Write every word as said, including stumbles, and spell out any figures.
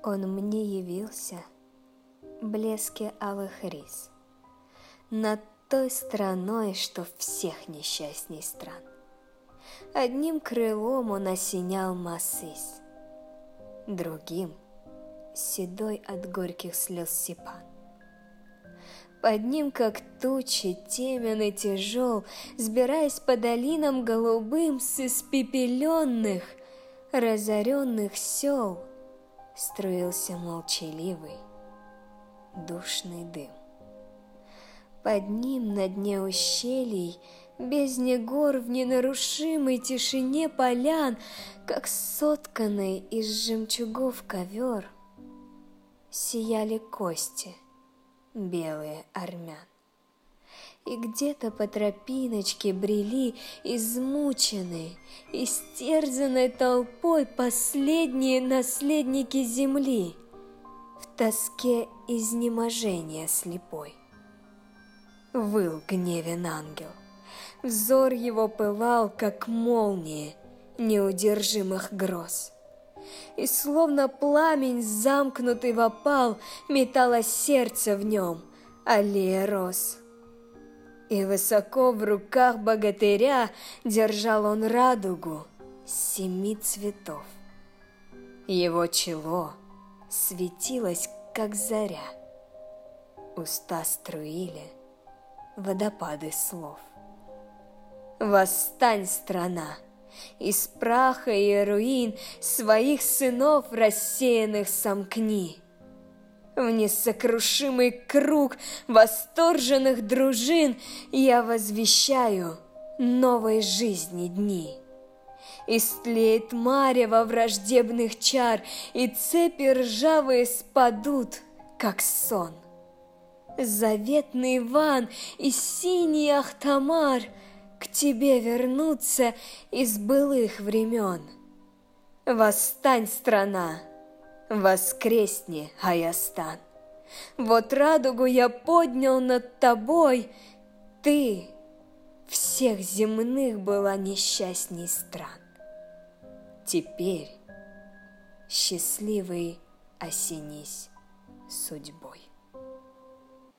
Он мне явился в блеске алых рис над той страной, что всех несчастней стран. Одним крылом он осенял Масыс, другим — седой от горьких слез Сипан. Под ним, как тучи, темен и тяжел, сбираясь по долинам голубым с испепеленных, разоренных сел, струился молчаливый, душный дым. Под ним на дне ущелий, бездне гор, в ненарушимой тишине полян, как сотканный из жемчугов ковер, сияли кости белые армян. И где-то по тропиночке брели измученные, истерзанной толпой последние наследники земли, в тоске изнеможения слепой. Выл гневен ангел, взор его пылал, как молнии неудержимых гроз. И словно пламень, замкнутый в опал, металось сердце в нем, аллея роз. И высоко в руках богатыря держал он радугу семи цветов. Его чело светилось, как заря, уста струили водопады слов. Восстань, страна! Из праха и руин своих сынов рассеянных сомкни. В несокрушимый круг восторженных дружин я возвещаю новой жизни дни. Истлеет марево враждебных чар, и цепи ржавые спадут, как сон. Заветный Иван и синий Ахтамар к тебе вернутся из былых времен. Восстань, страна, воскресни, Аястан! Вот радугу я поднял над тобой, ты всех земных была несчастней стран. Теперь счастливый осенись судьбой.